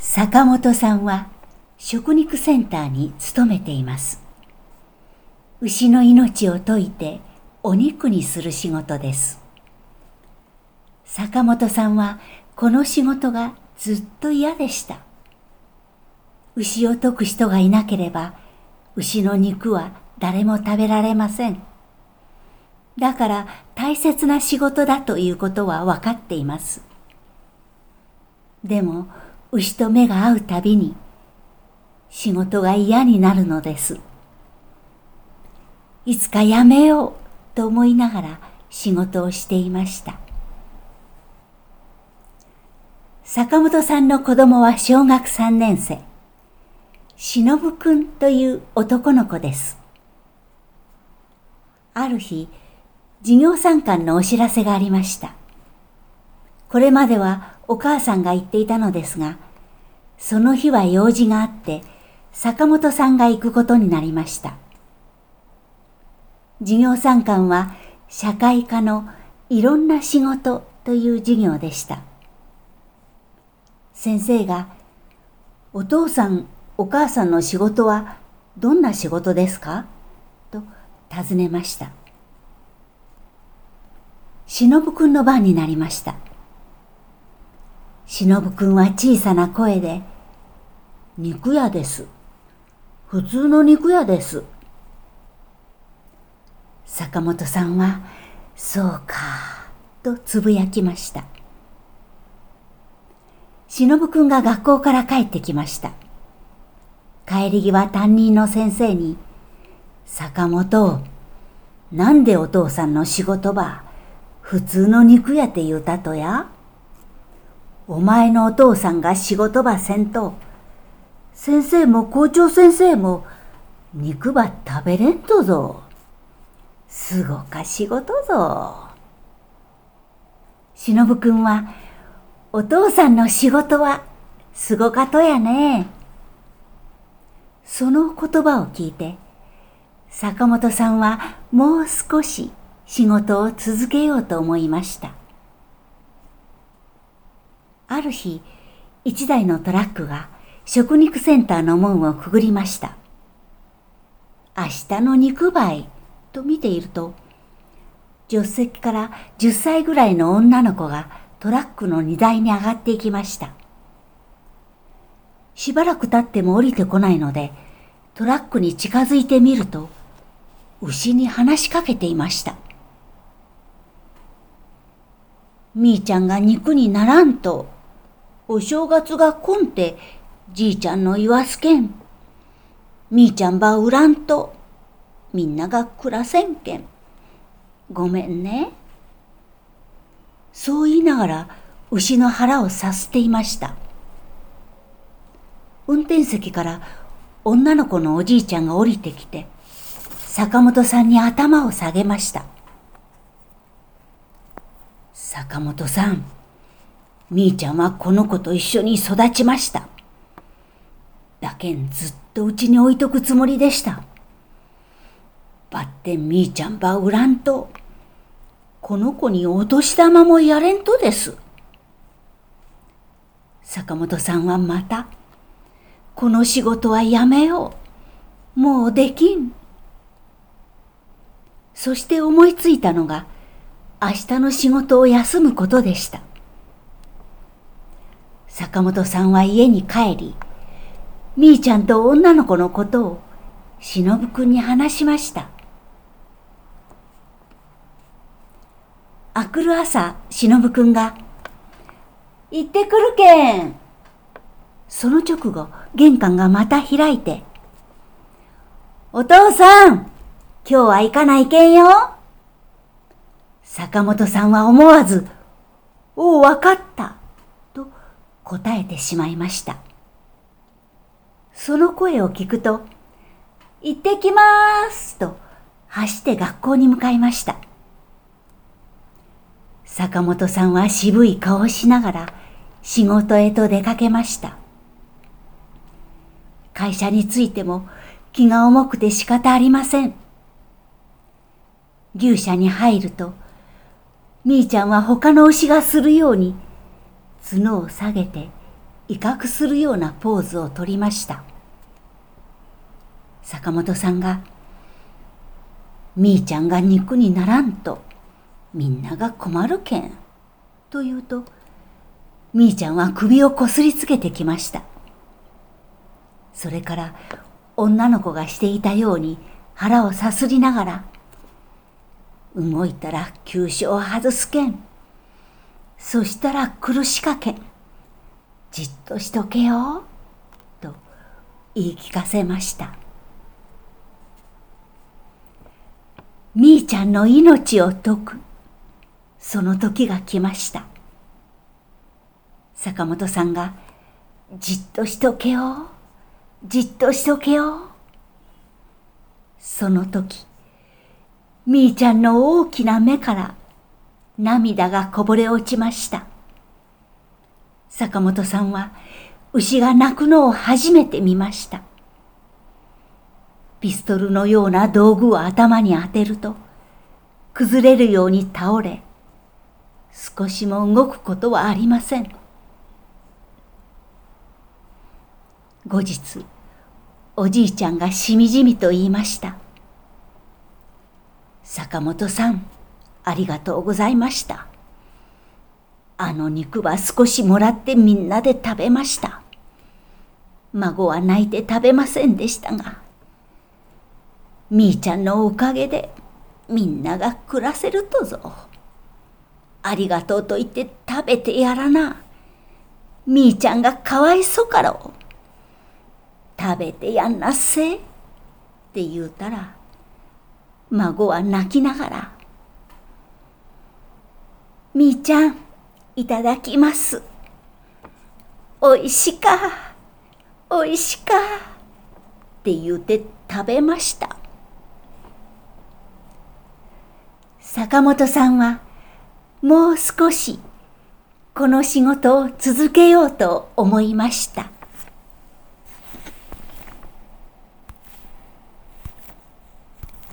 坂本さんは食肉センターに勤めています。牛の命を解いてお肉にする仕事です。坂本さんはこの仕事がずっと嫌でした。牛を解く人がいなければ牛の肉は誰も食べられません。だから大切な仕事だということは分かっています。でも牛と目が合うたびに仕事が嫌になるのです。いつかやめようと思いながら仕事をしていました。坂本さんの子供は小学3年生、忍くんという男の子です。ある日、授業参観のお知らせがありました。これまではお母さんが言っていたのですが、その日は用事があって、坂本さんが行くことになりました。授業参観は社会科のいろんな仕事という授業でした。先生が、お父さん、お母さんの仕事はどんな仕事ですかと尋ねました。忍くんの番になりました。忍くんは小さな声で、肉屋です。普通の肉屋です。坂本さんは、そうか、とつぶやきました。忍くんが学校から帰ってきました。帰り際担任の先生に、坂本、なんでお父さんの仕事ば、普通の肉屋って言うたとや？お前のお父さんが仕事ばせんと、先生も校長先生も肉ば食べれんとぞ。すごか仕事ぞ。忍くんは、お父さんの仕事はすごかとやね。その言葉を聞いて、坂本さんはもう少し仕事を続けようと思いました。ある日、一台のトラックが食肉センターの門をくぐりました。明日の肉売と見ていると、助手席から10歳ぐらいの女の子がトラックの荷台に上がっていきました。しばらく経っても降りてこないので、トラックに近づいてみると、牛に話しかけていました。みーちゃんが肉にならんと、お正月がこんてじいちゃんの言わすけん。みーちゃんば売らんと、みんなが暮らせんけん。ごめんね。そう言いながら牛の腹をさすっていました。運転席から女の子のおじいちゃんが降りてきて、坂本さんに頭を下げました。坂本さん、みーちゃんはこの子と一緒に育ちました。だけんずっとうちに置いとくつもりでした。ばってんみーちゃんば売らんと、この子にお年玉もやれんとです。坂本さんはまた、この仕事はやめよう。もうできん。そして思いついたのが、明日の仕事を休むことでした。坂本さんは家に帰り、みーちゃんと女の子のことを忍くんに話しました。あくる朝、忍くんが、行ってくるけん。その直後、玄関がまた開いて、お父さん、今日は行かないけんよ。坂本さんは思わず、おう、わかった、と答えてしまいました。その声を聞くと、行ってきまーす、と走って学校に向かいました。坂本さんは渋い顔をしながら仕事へと出かけました。会社に着いても気が重くて仕方ありません。牛舎に入ると、みーちゃんは他の牛がするように角を下げて威嚇するようなポーズをとりました。坂本さんが、みーちゃんが肉にならんとみんなが困るけん、と言うと、みーちゃんは首をこすりつけてきました。それから女の子がしていたように腹をさすりながら、動いたら急所を外すけん。そしたら苦しかけん。じっとしとけよ。と言い聞かせました。みーちゃんの命を解く、その時が来ました。坂本さんが、じっとしとけよ。じっとしとけよ。その時、みーちゃんの大きな目から涙がこぼれ落ちました。坂本さんは牛が鳴くのを初めて見ました。ピストルのような道具を頭に当てると、崩れるように倒れ、少しも動くことはありません。後日、おじいちゃんがしみじみと言いました。坂本さん、ありがとうございました。あの肉は少しもらってみんなで食べました。孫は泣いて食べませんでしたが、みーちゃんのおかげでみんなが暮らせるとぞ。ありがとうと言って食べてやらな。みーちゃんがかわいそうからを。食べてやんなっせって言うたら、孫は泣きながら、みーちゃん、いただきます。おいしか、おいしか、って言うて食べました。坂本さんは、もう少し、この仕事を続けようと思いました。